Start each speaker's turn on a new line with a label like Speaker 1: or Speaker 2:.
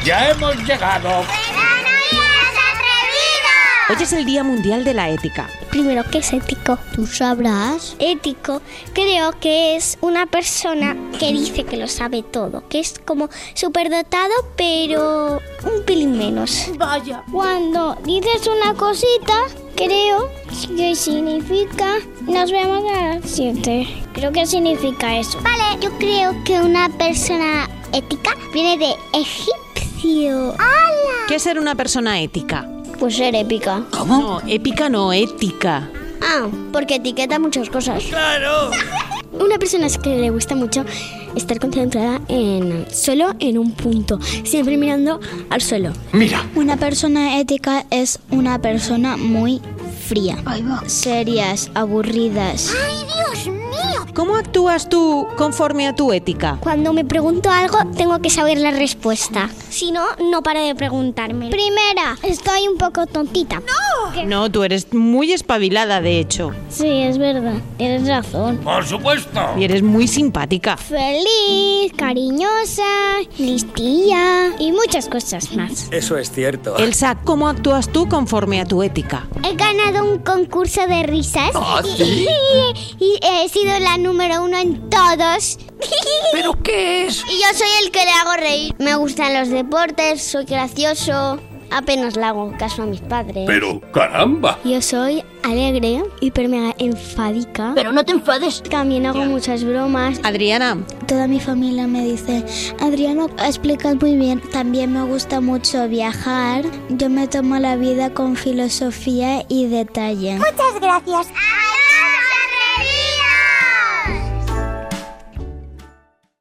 Speaker 1: ¡Ya hemos llegado!
Speaker 2: Hoy es el Día Mundial de la Ética.
Speaker 3: Primero, ¿qué es ético?
Speaker 4: ¿Tú sabrás?
Speaker 3: Ético, creo que es una persona que dice que lo sabe todo, que es como superdotado, pero un pelín menos.
Speaker 4: Vaya.
Speaker 3: Cuando dices una cosita, creo que significa nos vemos a las 7. Creo que significa eso.
Speaker 4: Vale, yo creo que una persona ética viene de egipcio. ¡Hala!
Speaker 2: ¿Qué es ser una persona ética?
Speaker 3: Pues ser épica.
Speaker 1: ¿Cómo?
Speaker 2: No, épica no, ética.
Speaker 3: Ah, porque etiqueta muchas cosas.
Speaker 1: ¡Claro!
Speaker 3: Una persona es que le gusta mucho estar concentrada solo en un punto, siempre mirando al suelo.
Speaker 1: Mira.
Speaker 4: Una persona ética es una persona muy fría. Ahí va. Serias, aburridas. ¡Ay, Dios mío!
Speaker 2: ¿Cómo actúas tú conforme a tu ética?
Speaker 3: Cuando me pregunto algo, tengo que saber la respuesta. Si no, no paro de preguntarme. Primera, estoy un poco tontita.
Speaker 2: No, tú eres muy espabilada, de hecho.
Speaker 3: Sí, es verdad. Tienes razón.
Speaker 1: ¡Por supuesto!
Speaker 2: Y eres muy simpática.
Speaker 3: Feliz, cariñosa, listilla y muchas cosas más.
Speaker 5: Eso es cierto.
Speaker 2: Elsa, ¿cómo actúas tú conforme a tu ética?
Speaker 4: He ganado un concurso de risas.
Speaker 1: ¿Ah, sí?
Speaker 4: Y he sido la número 1 en todos.
Speaker 1: ¿Pero qué es?
Speaker 3: Y yo soy el que le hago reír. Me gustan los deportes, soy gracioso. Apenas le hago caso a mis padres.
Speaker 1: ¡Pero caramba!
Speaker 3: Yo soy alegre, hiper mega enfádica.
Speaker 4: Pero no te enfades.
Speaker 3: También hago muchas bromas.
Speaker 2: Adriana,
Speaker 4: Toda mi familia me dice, Adriano, explicas muy bien. También me gusta mucho viajar. Yo me tomo la vida con filosofía y detalle.
Speaker 6: Muchas gracias.